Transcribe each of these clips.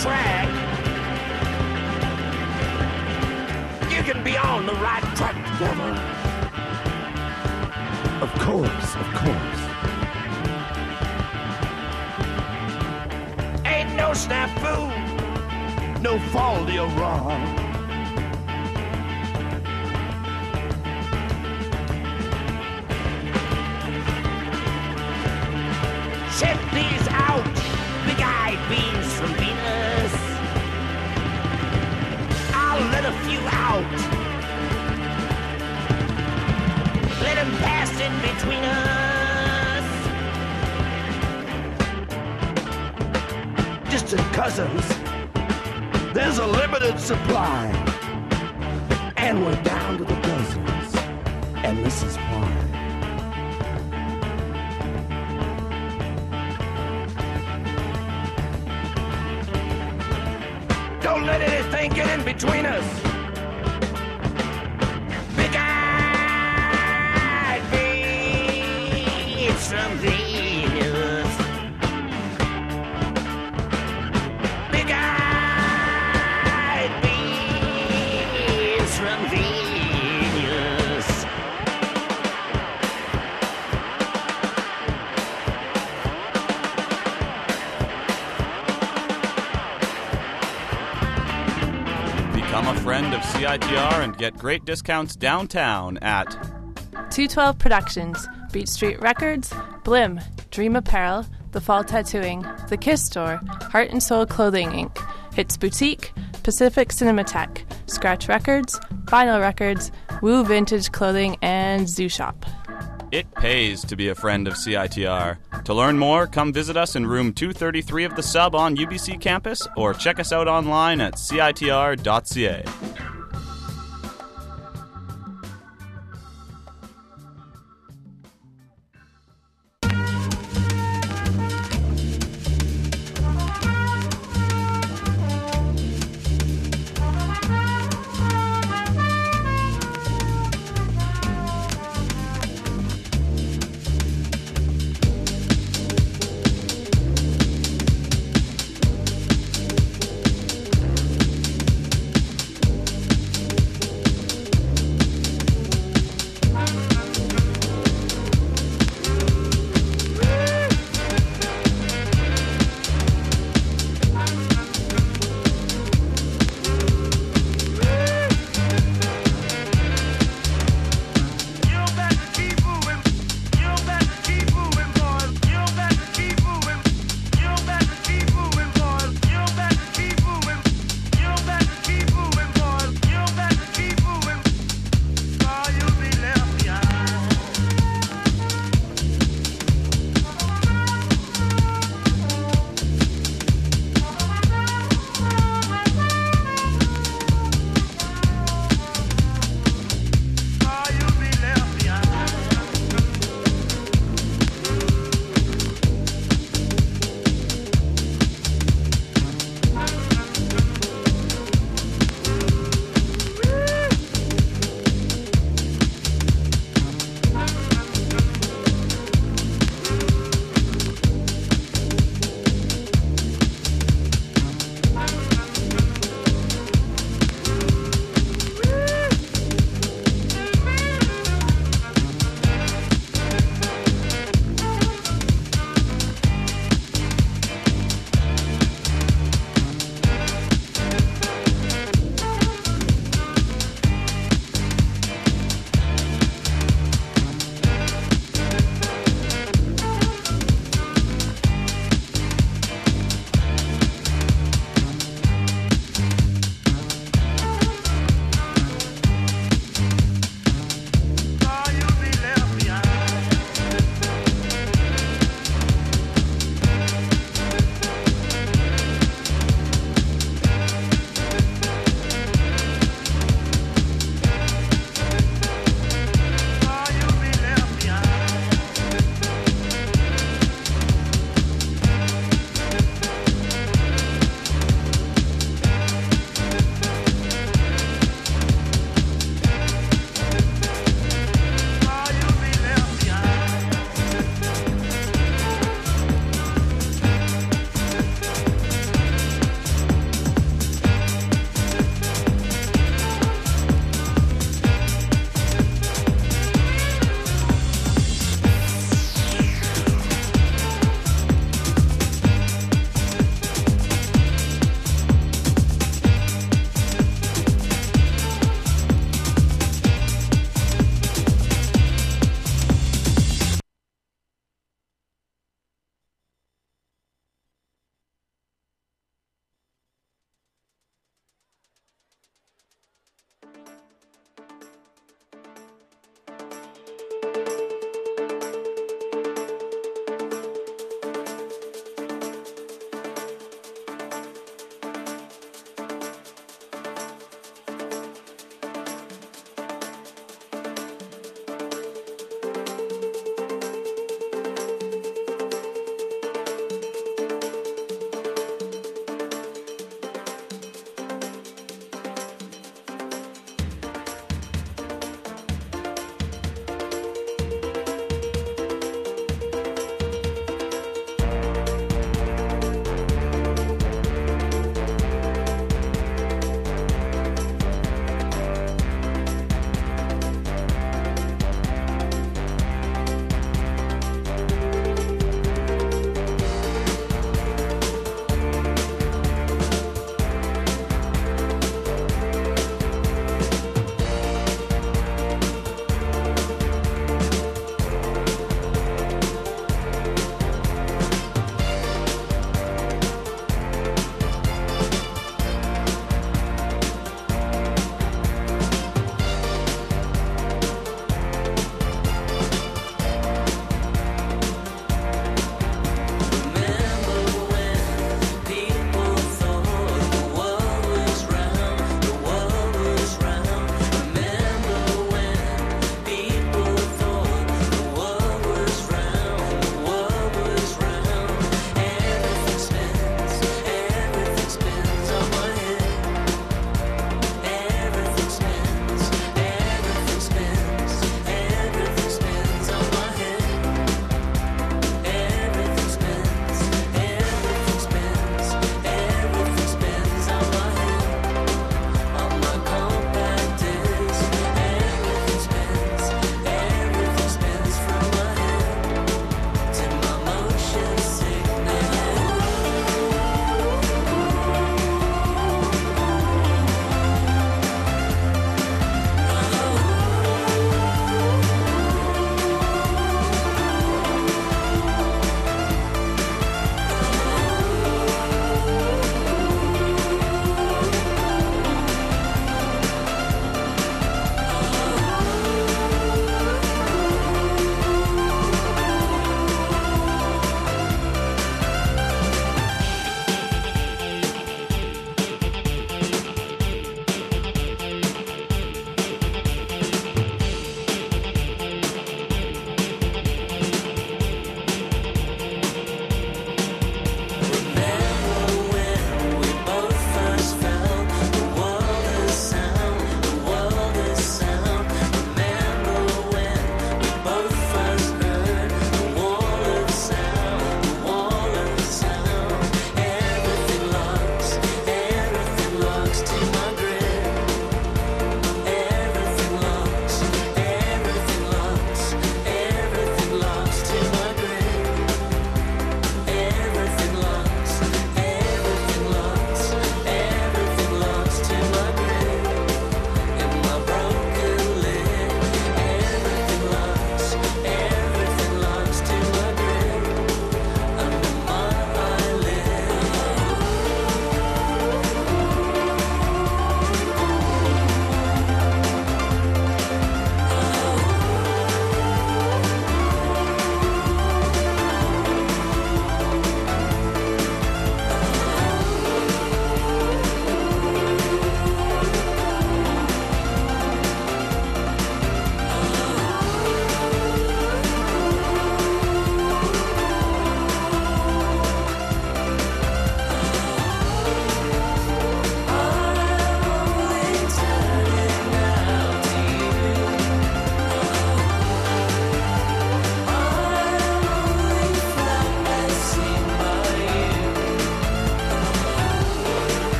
track, you can be on the right track together. Of course, of course. Ain't no snafu, no faulty or wrong. Check these out, big-eyed beams from Venus. I'll let a few out. Let them pass in between us. Distant cousins, there's a limited supply. And we're down to the dozens. And this is why. Don't let anything get in between us. Big-eyed beams from Venus. Big-eyed beams from Venus. Become a friend of CITR and get great discounts downtown at 212 Productions, Beach Street Records, Blim, Dream Apparel, The Fall Tattooing, The Kiss Store, Heart and Soul Clothing Inc., Hits Boutique, Pacific Cinematheque, Scratch Records, Vinyl Records, Woo Vintage Clothing, and Zoo Shop. It pays to be a friend of CITR. To learn more, come visit us in room 233 of the Sub on UBC campus or check us out online at citr.ca.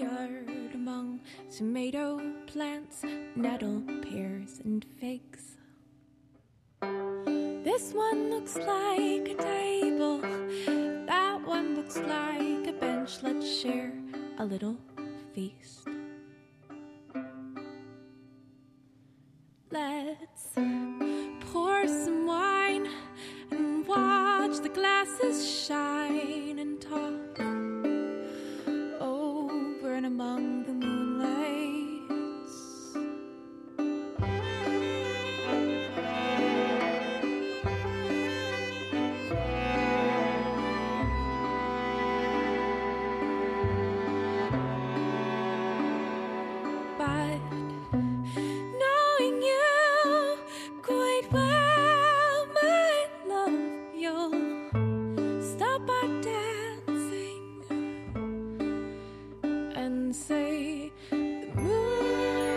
yard among tomato plants, nettle, pears, and figs. This one looks like a table, that one looks like a bench. Let's share a little feast. Let's pour some wine and watch the glasses shine and talk over and among the moonlights. But knowing you quite well, my love, you'll stop by dancing and say the moon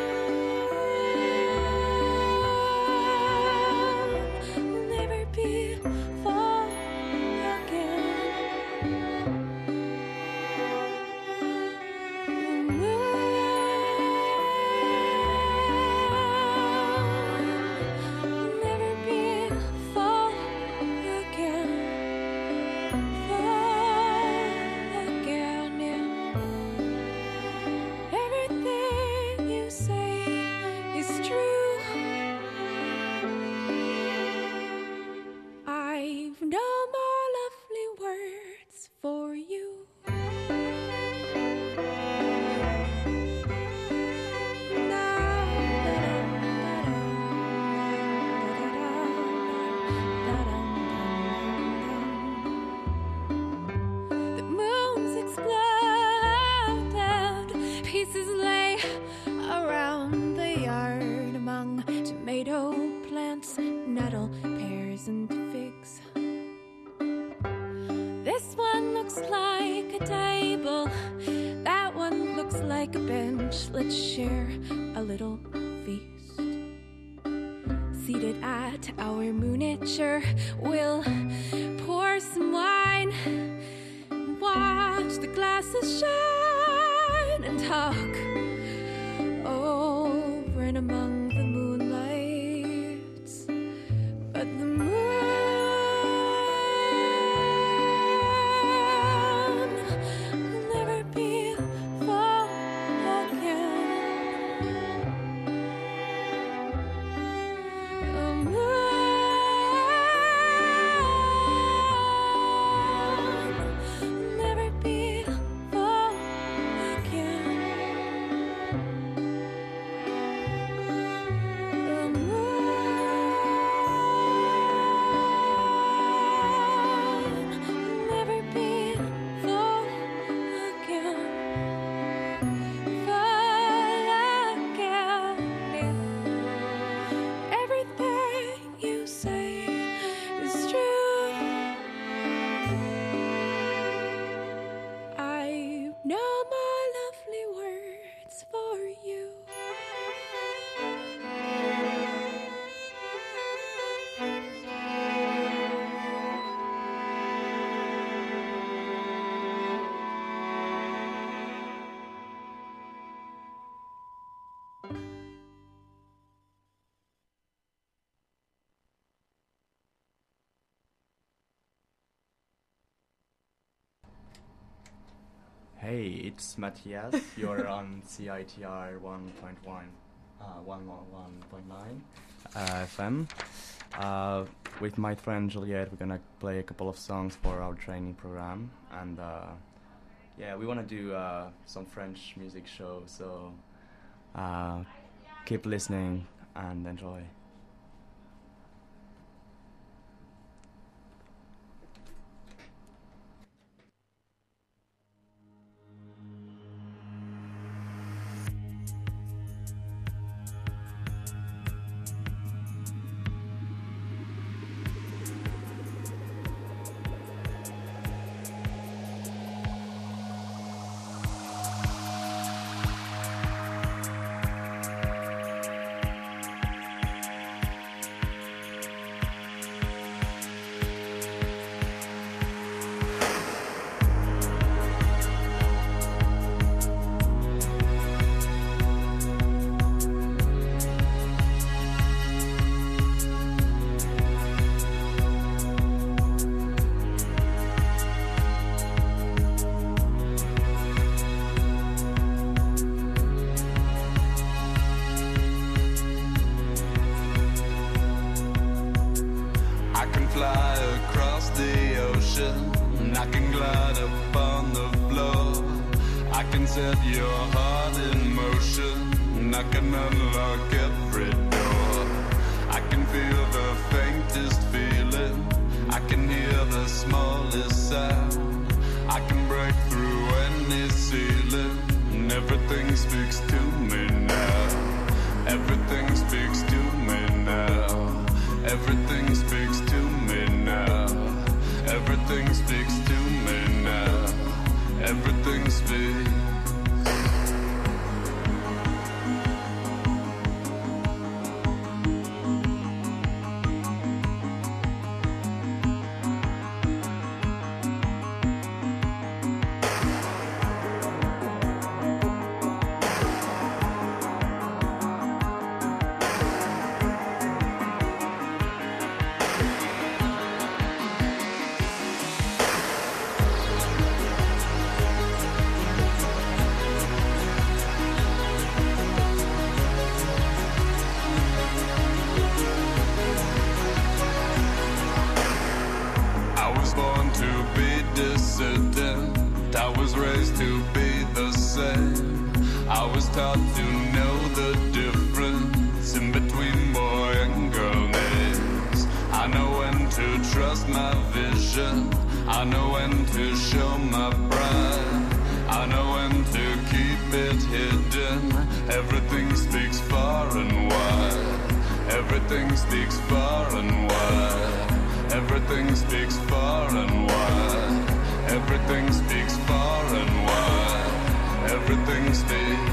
will never be full again. The moon will never be full again. Full again, yeah. Everything you say is true. I've no more lovely words for you. The moons exploded, pieces lay around the yard among tomato plants, nettle, pears, and figs. This one looks like a table, that one looks like a bench. Let's share a little feast. Seated at our mooniture, we'll pour some wine and watch the glasses shine and talk over and among the moonlights. But the moon will never be full again. The moon will never be full again. The moon will never be full again. Full again, yeah. Everything you say is true. I've no more lovely words for you. Hey, it's Matthias. You're on CITR 101.9 FM. With my friend Juliette, we're gonna play a couple of songs for our training program, and yeah, we wanna do some French music show. So keep listening and enjoy. can glide upon the floor. I can set your heart in motion. I can unlock every door. I can feel the faintest feeling. I can hear the smallest sound. I can break through any ceiling. Everything speaks to me now. Everything speaks to me now. Everything speaks to me now. Everything speaks to me now. Everything speaks. I was raised to be the same. I was taught to know the difference in between boy and girl names. I know when to trust my vision. I know when to show my pride. I know when to keep it hidden. Everything speaks far and wide. Everything speaks far and wide. Everything speaks far and wide. Everything speaks far and wide. Everything speaks.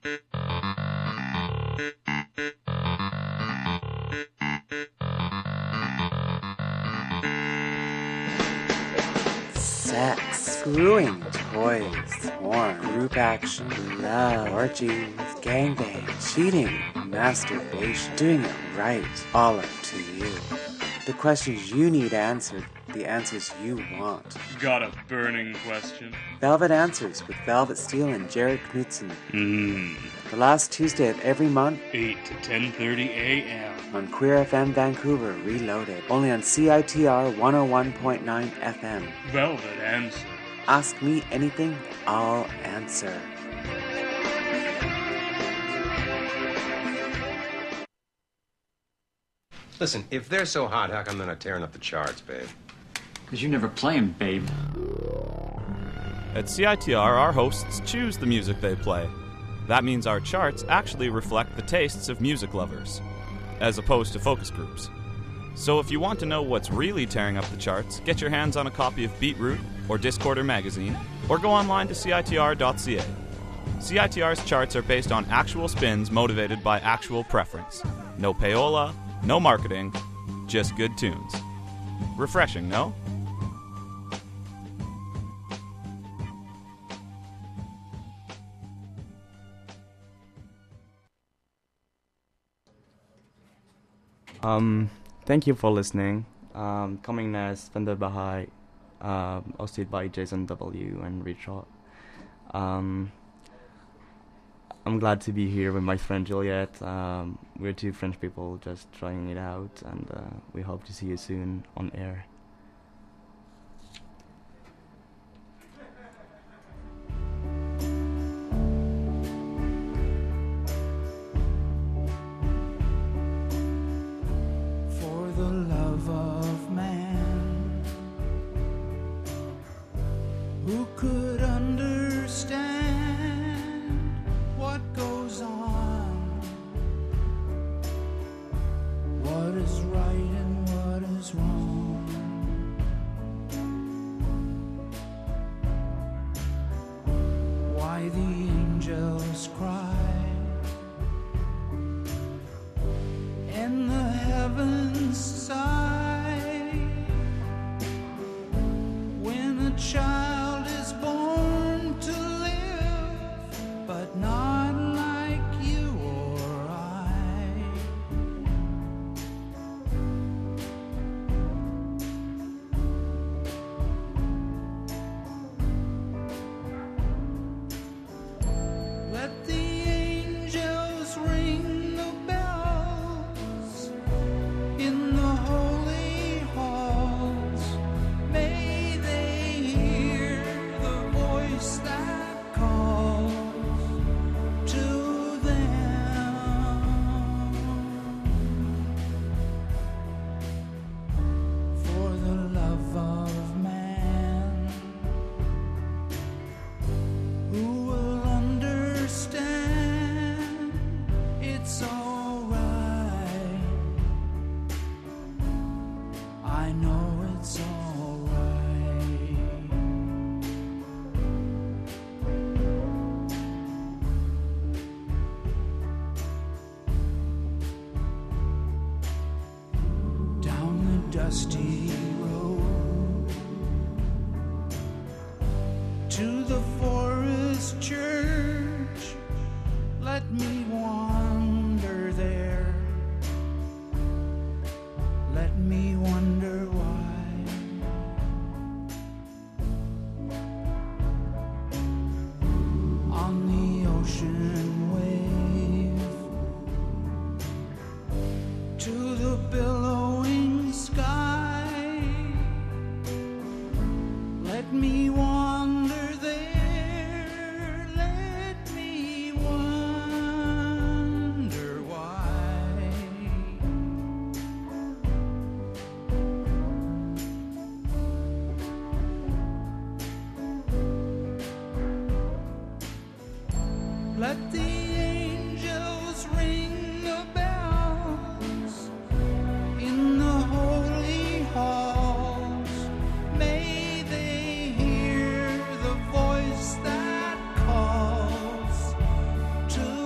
Sex, screwing, toys, porn, group action, love, orgies, gangbang, cheating, masturbation, doing it right, all up to you. The questions you need answered, the answers you want. Got a burning question? Velvet Answers with Velvet Steel and Jared Knudsen. The last Tuesday of every month, 8 to 10:30 a.m. on Queer FM Vancouver Reloaded, only on CITR 101.9 FM. Velvet Answer. Ask me anything, I'll answer. Listen, if they're so hot, how come they're not tearing up the charts, babe? Because you never play 'em, babe. At CITR, our hosts choose the music they play. That means our charts actually reflect the tastes of music lovers, as opposed to focus groups. So if you want to know what's really tearing up the charts, get your hands on a copy of Beatroot or Discorder magazine, or go online to CITR.ca. CITR's charts are based on actual spins motivated by actual preference. No payola, no marketing, just good tunes. Refreshing, no? Thank you for listening. Coming next, Fender Baha'i, hosted by Jason W. and Richard. I'm glad to be here with my friend Juliet. We're two French people just trying it out, and we hope to see you soon on air. dusty road to the forest church. Let me wander there. Let me wonder why. On the ocean wave to the billowing sky. Let me wander there. Let me wonder why. Let the angels ring the bells in the holy halls. May they hear the voice that calls to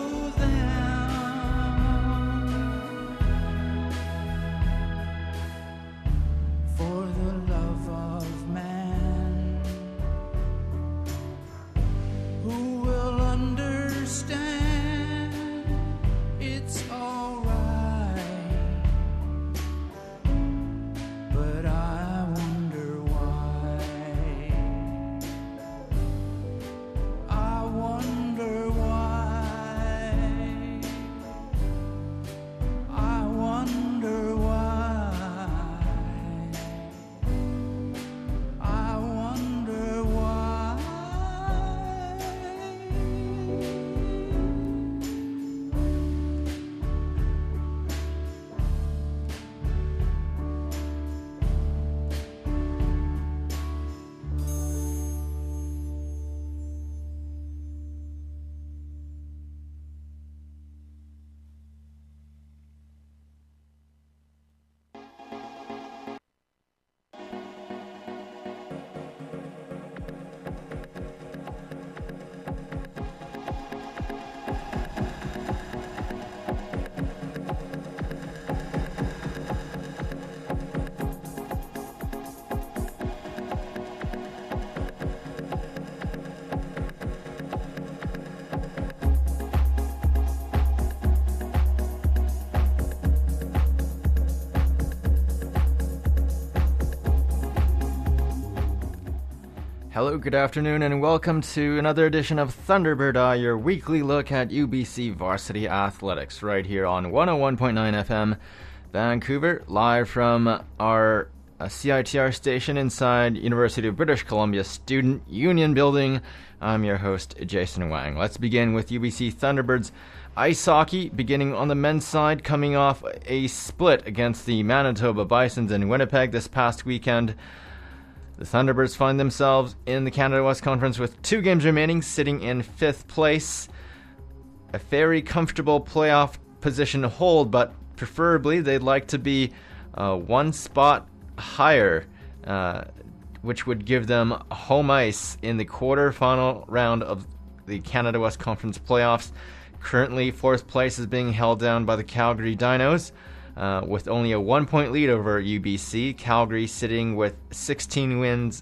Hello, good afternoon, and welcome to another edition of Thunderbird Eye, your weekly look at UBC varsity athletics, right here on 101.9 FM, Vancouver, live from our CITR station inside University of British Columbia Student Union Building. I'm your host, Jason Wang. Let's begin with UBC Thunderbirds ice hockey, beginning on the men's side, coming off a split against the Manitoba Bisons in Winnipeg this past weekend. The Thunderbirds find themselves in the Canada West Conference with 2 games remaining, sitting in 5th place. A very comfortable playoff position to hold, but preferably they'd like to be 1 spot higher, which would give them home ice in the quarterfinal round of the Canada West Conference playoffs. Currently, 4th place is being held down by the Calgary Dinos, with only a 1-point lead over UBC. Calgary sitting with 16 wins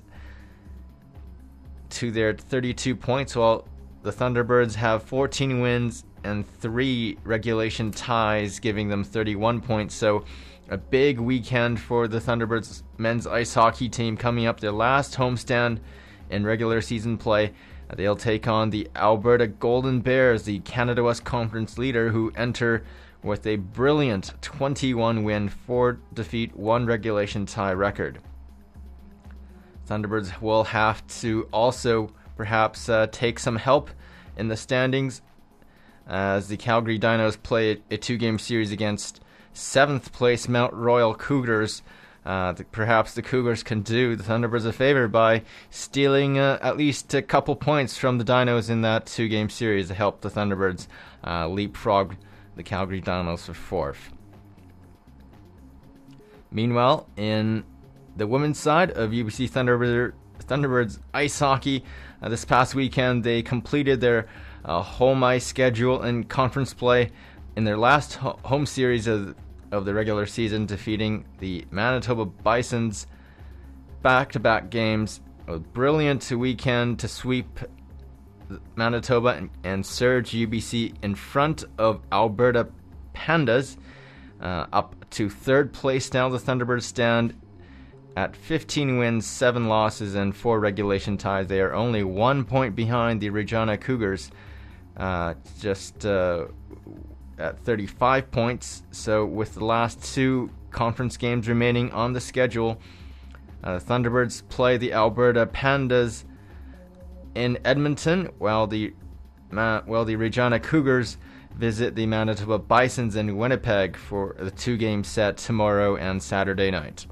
to their 32 points, while the Thunderbirds have 14 wins and 3 regulation ties, giving them 31 points. So a big weekend for the Thunderbirds men's ice hockey team coming up, their last homestand in regular season play. They'll take on the Alberta Golden Bears, the Canada West Conference leader, who enter with a brilliant 21-win, 4-defeat, 1 regulation tie record. Thunderbirds will have to also perhaps take some help in the standings as the Calgary Dinos play a 2-game series against 7th place Mount Royal Cougars. Perhaps the Cougars can do the Thunderbirds a favor by stealing at least a couple points from the Dinos in that 2-game series to help the Thunderbirds leapfrog the Calgary Dinos for 4th. Meanwhile, in the women's side of UBC Thunderbirds ice hockey, this past weekend they completed their home ice schedule and conference play in their last home series of the regular season, defeating the Manitoba Bisons back-to-back games. A brilliant weekend to sweep Manitoba and surge UBC in front of Alberta Pandas, up to 3rd place now. The Thunderbirds stand at 15 wins, 7 losses, and 4 regulation ties. They are only 1 point behind the Regina Cougars, just at 35 points. So with the last 2 conference games remaining on the schedule, Thunderbirds play the Alberta Pandas in Edmonton, while the Regina Cougars visit the Manitoba Bisons in Winnipeg for the 2-game set tomorrow and Saturday night.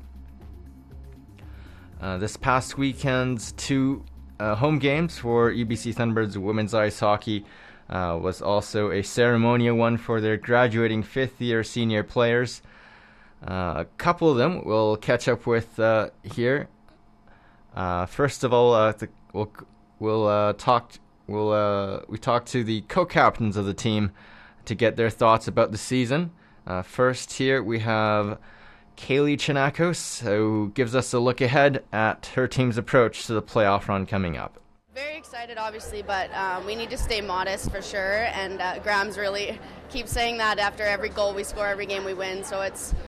This past weekend's 2 home games for UBC Thunderbirds women's ice hockey was also a ceremonial one for their graduating 5th-year senior players. A couple of them we'll catch up with here. First of all, we talked to the co-captains of the team to get their thoughts about the season. First here we have Kaylee Chinakos, who gives us a look ahead at her team's approach to the playoff run coming up. Very excited, obviously, but we need to stay modest for sure, and Graham's really keeps saying that after every goal we score, every game we win, so it's